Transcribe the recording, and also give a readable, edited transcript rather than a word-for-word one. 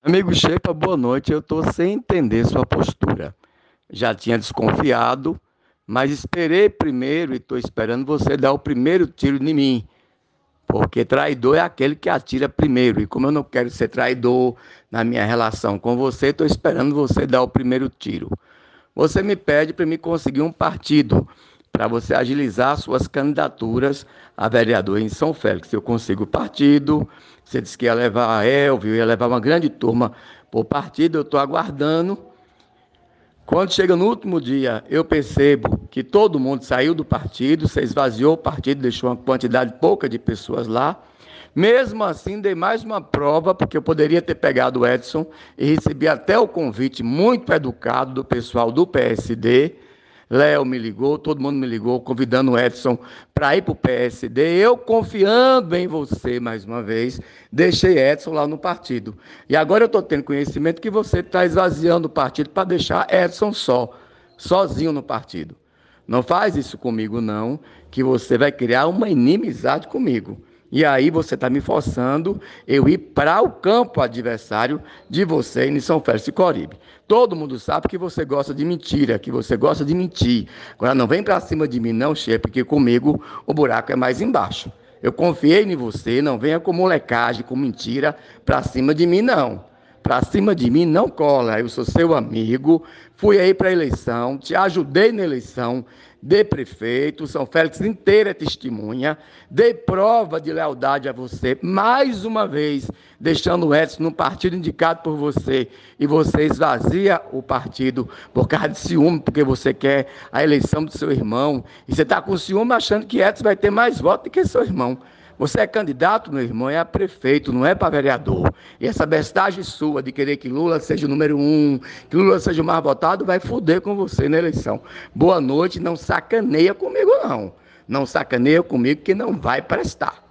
Amigo Shepa, boa noite. Eu estou sem entender sua postura. Já tinha desconfiado, mas esperei primeiro e estou esperando você dar o primeiro tiro em mim. Porque traidor é aquele que atira primeiro. E como eu não quero ser traidor na minha relação com você, estou esperando você dar o primeiro tiro. Você me pede para me conseguir um partido, para você agilizar suas candidaturas a vereador em São Félix. Eu consigo o partido, você disse que ia levar a Elvio, ia levar uma grande turma por partido, eu estou aguardando. Quando chega no último dia, eu percebo que todo mundo saiu do partido, você esvaziou o partido, deixou uma quantidade pouca de pessoas lá. Mesmo assim, dei mais uma prova, porque eu poderia ter pegado o Edson e recebi até o convite muito educado do pessoal do PSD. Léo me ligou, todo mundo me ligou, convidando o Edson para ir para o PSD. Eu, confiando em você mais uma vez, deixei Edson lá no partido. E agora eu estou tendo conhecimento que você está esvaziando o partido para deixar Edson sozinho no partido. Não faz isso comigo, não, que você vai criar uma inimizade comigo. E aí você está me forçando eu ir para o campo adversário de você em São Félix e Corribe. Todo mundo sabe que você gosta de mentira, que você gosta de mentir. Agora não vem para cima de mim não, chefe, porque comigo o buraco é mais embaixo. Eu confiei em você, não venha com molecagem, com mentira para cima de mim não. Para cima de mim não cola, eu sou seu amigo, fui aí para a eleição, te ajudei na eleição de prefeito, São Félix inteira é testemunha, dei prova de lealdade a você, mais uma vez, deixando o Edson no partido indicado por você, e você esvazia o partido por causa de ciúme, porque você quer a eleição do seu irmão, e você está com ciúme achando que Edson vai ter mais votos do que seu irmão. Você é candidato, meu irmão, é a prefeito, não é para vereador. E essa bestagem sua de querer que Lula seja o número 1, que Lula seja o mais votado, vai foder com você na eleição. Boa noite, não sacaneia comigo, não. Não sacaneia comigo que não vai prestar.